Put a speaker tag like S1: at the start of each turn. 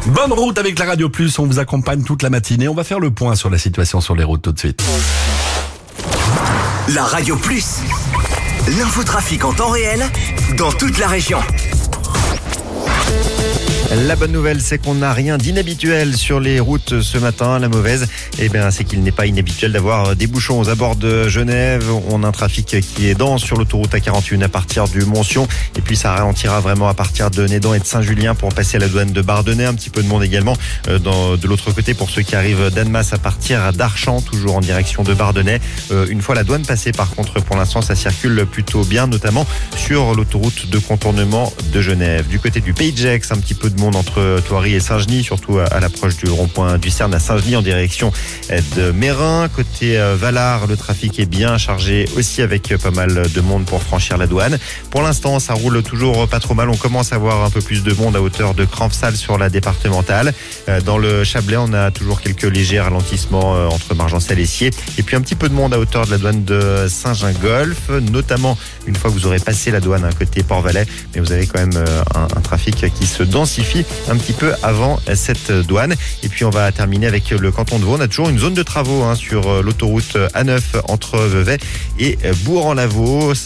S1: Bonne route avec la Radio Plus, on vous accompagne toute la matinée. On va faire le point sur la situation sur les routes tout de suite.
S2: La Radio Plus, l'infotrafic en temps réel dans toute la région.
S3: La bonne nouvelle, c'est qu'on n'a rien d'inhabituel sur les routes ce matin. La mauvaise, c'est qu'il n'est pas inhabituel d'avoir des bouchons aux abords de Genève. On a un trafic qui est dense sur l'autoroute A41 à partir du Montsion. Et puis ça ralentira vraiment à partir de Nédan et de Saint-Julien pour passer à la douane de Bardonnay. Un petit peu de monde également de l'autre côté pour ceux qui arrivent d'Annemasse à partir d'Archamps, toujours en direction de Bardonnay. Une fois la douane passée, par contre, pour l'instant, ça circule plutôt bien, notamment sur l'autoroute de contournement de Genève. Du côté du Pays de Gex, un petit peu de monde entre Thoiry et Saint-Genis, surtout à l'approche du rond-point du Cerne à Saint-Genis en direction de Mérin. Côté Valard, le trafic est bien chargé aussi avec pas mal de monde pour franchir la douane. Pour l'instant, ça roule toujours pas trop mal. On commence à voir un peu plus de monde à hauteur de Cranfsal sur la départementale. Dans le Chablais, on a toujours quelques légers ralentissements entre Margencel et Sciez. Et puis un petit peu de monde à hauteur de la douane de Saint-Gingolph, notamment une fois que vous aurez passé la douane côté Port-Valais. Mais vous avez quand même un trafic qui se densifie un petit peu avant cette douane. Et puis on va terminer avec le canton de Vaud. On a toujours une zone de travaux sur l'autoroute A9 entre Vevey et Bourg-en-Lavaux.